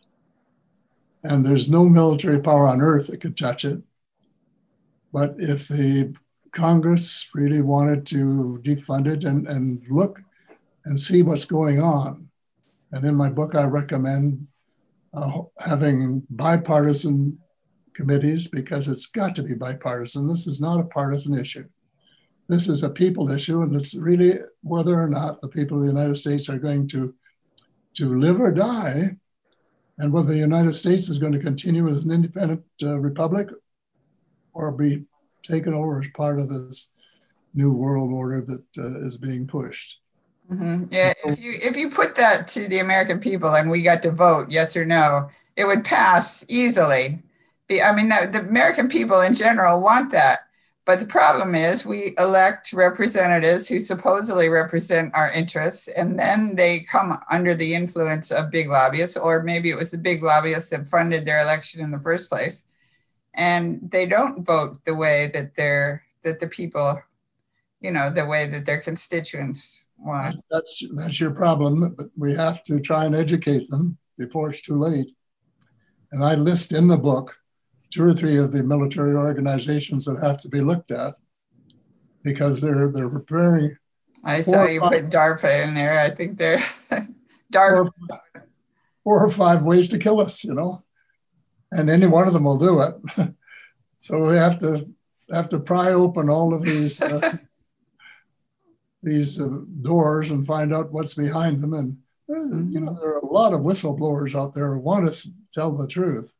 And there's no military power on earth that could touch it. But if the Congress really wanted to defund it and, and look and see what's going on, and in my book, I recommend uh, having bipartisan committees, because it's got to be bipartisan. This is not a partisan issue. This is a people issue, and it's really whether or not the people of the United States are going to, to live or die, and whether the United States is going to continue as an independent uh, republic or be taken over as part of this new world order that uh, is being pushed. Mm-hmm. Yeah, if you if you put that to the American people and we got to vote yes or no, it would pass easily. Be, I mean, the, the American people in general want that. But the problem is we elect representatives who supposedly represent our interests, and then they come under the influence of big lobbyists, or maybe it was the big lobbyists that funded their election in the first place. And they don't vote the way that they're, that the people, you know, the way that their constituents want. That's, that's your problem, but we have to try and educate them before it's too late. And I list in the book two or three of the military organizations that have to be looked at, because they're they're preparing. I saw you put DARPA in there. I think they're DARPA. Four, four or five ways to kill us, you know, and any one of them will do it. So we have to have to pry open all of these uh, these uh, doors and find out what's behind them. And you know, there are a lot of whistleblowers out there who want to tell the truth,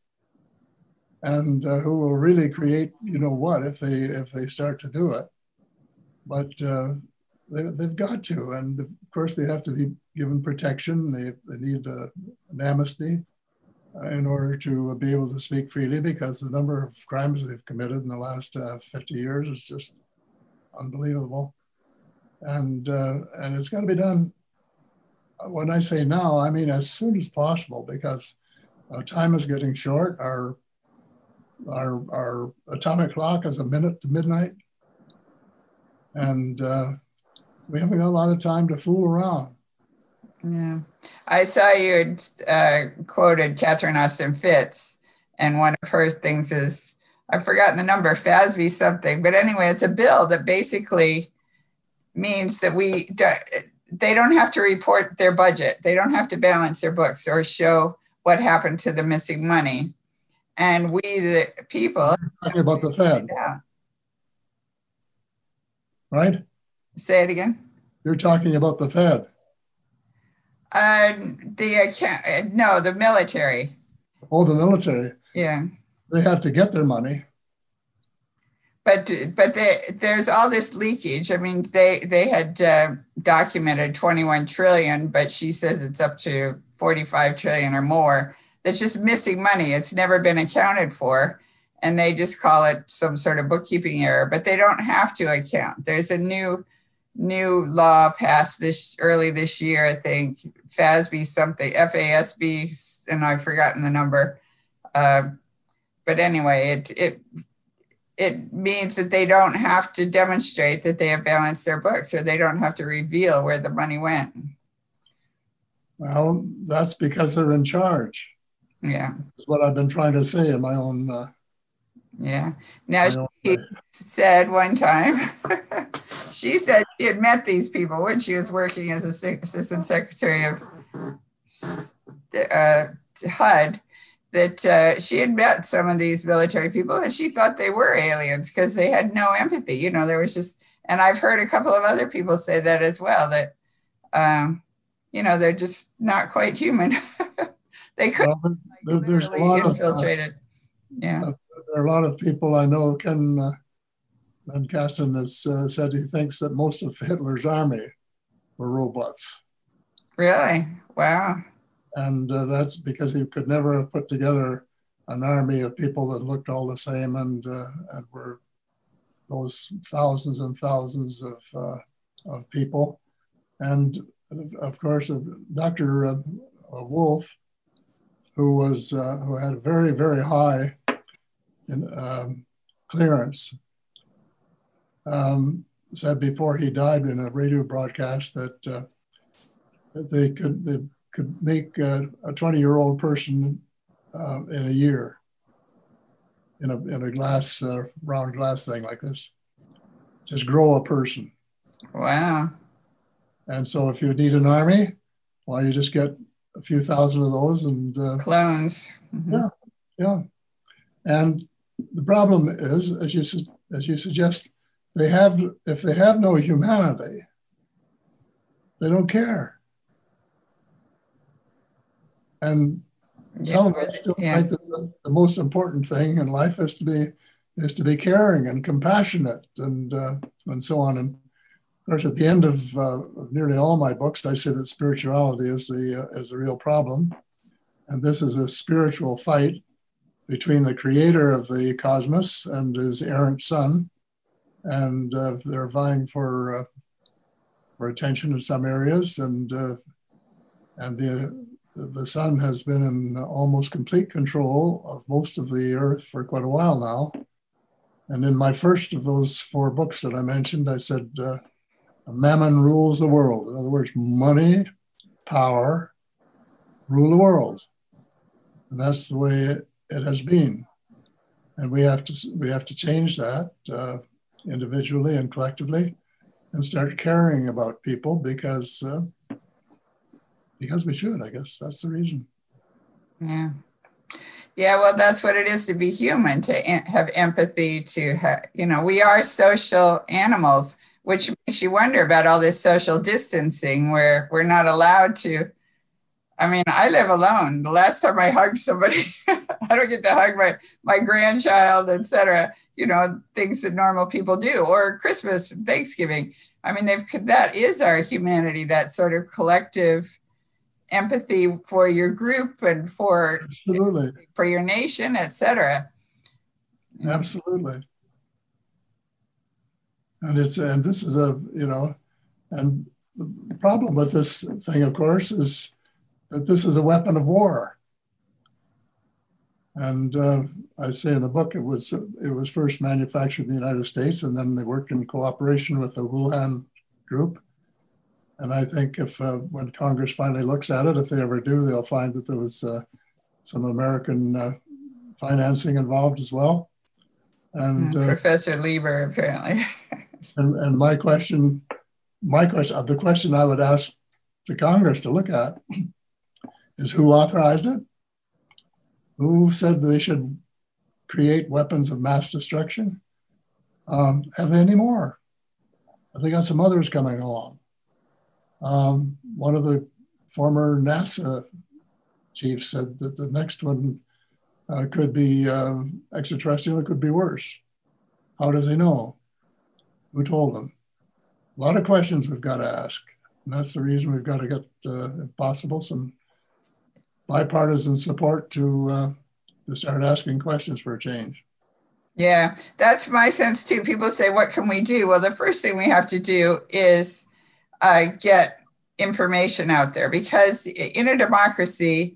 and uh, who will really create, you know what, if they if they start to do it. But uh, they, they've got to, and of course they have to be given protection. They, they need uh, an amnesty uh, in order to be able to speak freely, because the number of crimes they've committed in the last uh, fifty years is just unbelievable. And uh, and it's got to be done. When I say now, I mean as soon as possible, because uh, time is getting short. Our Our, our atomic clock is a minute to midnight, and uh, we haven't got a lot of time to fool around. Yeah, I saw you had uh, quoted Catherine Austin Fitts, and one of her things is, I've forgotten the number, FASB something, but anyway, it's a bill that basically means that we do, they don't have to report their budget, they don't have to balance their books or show what happened to the missing money. And we, the people, You're talking about the Fed, yeah. Right? Say it again. You're talking about the Fed. Uh, the account, uh, no, the military. Oh, the military. Yeah. They have to get their money. But but they, there's all this leakage. I mean, they they had uh, documented twenty-one trillion, but she says it's up to forty-five trillion or more. That's just missing money. It's never been accounted for. And they just call it some sort of bookkeeping error, but they don't have to account. There's a new new law passed this early this year, I think, FASB something, F A S B, and I've forgotten the number. Uh, but anyway, it it it means that they don't have to demonstrate that they have balanced their books, or they don't have to reveal where the money went. Well, that's because they're in charge. Yeah. That's what I've been trying to say in my own. Uh, yeah. Now, she said one time, she said she had met these people when she was working as assistant secretary of uh, H U D, that uh, she had met some of these military people and she thought they were aliens because they had no empathy. You know, there was just, and I've heard a couple of other people say that as well, that, um, you know, they're just not quite human. They could well, there, like, there's a lot infiltrated. Of, uh, yeah. Uh, there are a lot of people I know. Ken uh, Van Kasten has uh, said he thinks that most of Hitler's army were robots. Really? Wow. And uh, that's because he could never have put together an army of people that looked all the same and uh, and were those thousands and thousands of uh, of people. And of course, uh, Doctor Uh, Wolf, who was uh, who had a very very high in, um, clearance, um, said before he died in a radio broadcast that uh, that they could they could make uh, a twenty-year-old person uh, in a year in a in a glass uh, round glass thing like this. Just grow a person. Wow. And so if you need an army, well, you just get a few thousand of those and uh, clones. Mm-hmm. Yeah, yeah. And the problem is, as you as you suggest, they have if they have no humanity, they don't care. And Yeah, some of us still yeah. think that the, the most important thing in life is to be is to be caring and compassionate and uh, and so on. And of course, at the end of, uh, of nearly all my books, I say that spirituality is the uh, is the real problem, and this is a spiritual fight between the creator of the cosmos and his errant son, and uh, they're vying for uh, for attention in some areas, and uh, and the the son has been in almost complete control of most of the earth for quite a while now. And in my first of those four books that I mentioned, I said, uh, Mammon rules the world. In other words, money, power, rule the world. And that's the way it, it has been. And we have to we have to change that uh, individually and collectively and start caring about people because uh, because we should, I guess. That's the reason. Yeah. Yeah, well, that's what it is to be human, to em- have empathy, to have, you know, we are social animals, which makes you wonder about all this social distancing where we're not allowed to. I mean, I live alone. The last time I hugged somebody, I don't get to hug my, my grandchild, et cetera, you know, things that normal people do, or Christmas and Thanksgiving. I mean, they've, that is our humanity, that sort of collective empathy for your group and for, Absolutely. for your nation, et cetera. Absolutely. And it's and this is a, you know, and the problem with this thing, of course, is that this is a weapon of war. And uh, I say in the book, it was it was first manufactured in the United States, and then they worked in cooperation with the Wuhan group. And I think if uh, when Congress finally looks at it, if they ever do, they'll find that there was uh, some American uh, financing involved as well. And uh, Professor Lieber, apparently. and, and my question, my question, the question I would ask to Congress to look at is who authorized it? Who said they should create weapons of mass destruction? Um, have they any more? Have they got some others coming along? Um, one of the former NASA chiefs said that the next one uh, could be uh, extraterrestrial, it could be worse. How does he know? Who told him? A lot of questions we've got to ask. And that's the reason we've got to get, uh, if possible, some bipartisan support to, uh, to start asking questions for a change. Yeah, that's my sense too. People say, what can we do? Well, the first thing we have to do is uh, get information out there, because in a democracy,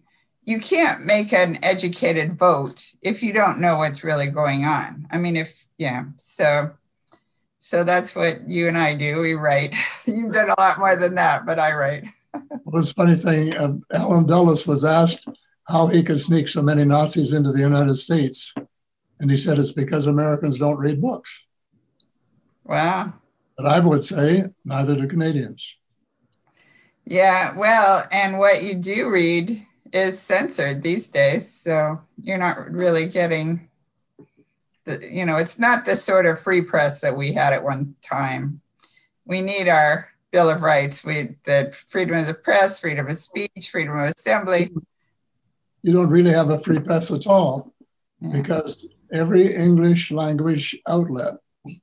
you can't make an educated vote if you don't know what's really going on. I mean, if, yeah, so, so that's what you and I do. We write. You've done a lot more than that, but I write. Well, it's a funny thing. Uh, Allen Dulles was asked how he could sneak so many Nazis into the United States. And he said, it's because Americans don't read books. Wow. But I would say neither do Canadians. Yeah, well, and what you do read is censored these days. So you're not really getting, the, you know, it's not the sort of free press that we had at one time. We need our Bill of Rights, we the freedom of the press, freedom of speech, freedom of assembly. You don't really have a free press at all, Yeah. because every English language outlet,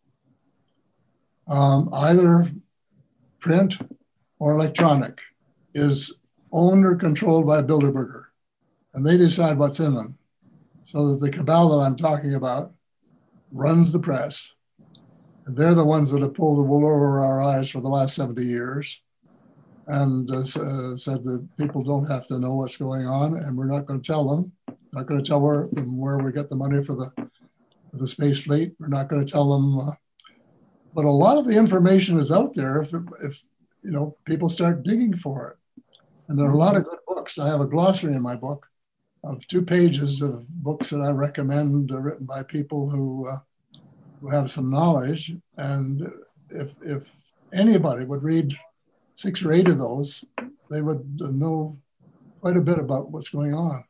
um, either print or electronic, is owned or controlled by Bilderberger, and they decide what's in them. So that the cabal that I'm talking about runs the press. And they're the ones that have pulled the wool over our eyes for the last seventy years and uh, uh, said that people don't have to know what's going on, and we're not going to tell them. Not going to tell where, them where we get the money for the, for the space fleet. We're not going to tell them. Uh, but a lot of the information is out there if, if you know, people start digging for it. And there are a lot of good books. I have a glossary in my book of two pages of books that I recommend uh, written by people who uh, who have some knowledge. And if if anybody would read six or eight of those, they would know quite a bit about what's going on.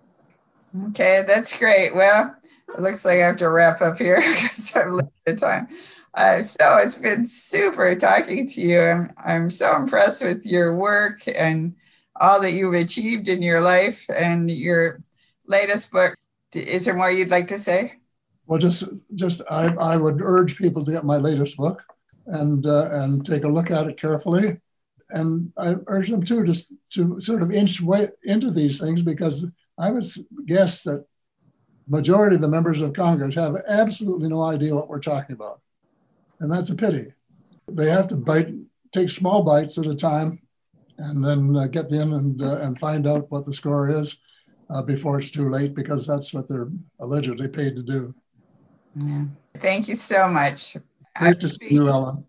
Okay, that's great. Well, it looks like I have to wrap up here because I'm limited time. Uh, so it's been super talking to you. I'm, I'm so impressed with your work and all that you've achieved in your life and your latest book. Is there more you'd like to say? Well, just just I, I would urge people to get my latest book and uh, and take a look at it carefully. And I urge them too just to sort of inch way into these things, because I would guess that majority of the members of Congress have absolutely no idea what we're talking about. And that's a pity. They have to bite, take small bites at a time, and then uh, get in and uh, and find out what the score is uh, before it's too late, because that's what they're allegedly paid to do. Yeah. Thank you so much. Great to see you, Ellen.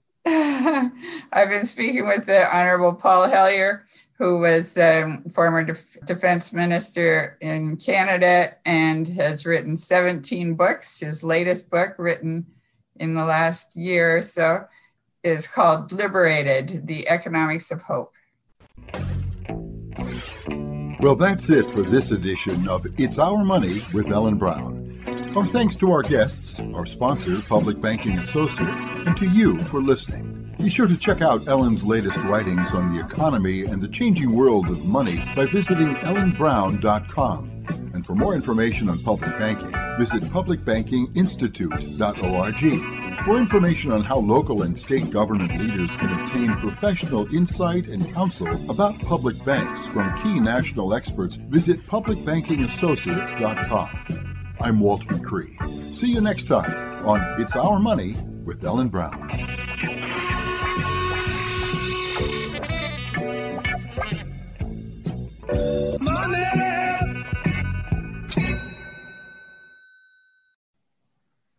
I've been speaking with the Honorable Paul Hellyer, who was um, former def- defense minister in Canada and has written seventeen books. His latest book, written in the last year or so, is called Liberated, The Economics of Hope. Well, that's it for this edition of It's Our Money with Ellen Brown. Our thanks to our guests, our sponsor, Public Banking Associates, and to you for listening. Be sure to check out Ellen's latest writings on the economy and the changing world of money by visiting ellen brown dot com. And for more information on public banking, visit public banking institute dot org. For information on how local and state government leaders can obtain professional insight and counsel about public banks from key national experts, visit public banking associates dot com. I'm Walt McCree. See you next time on It's Our Money with Ellen Brown.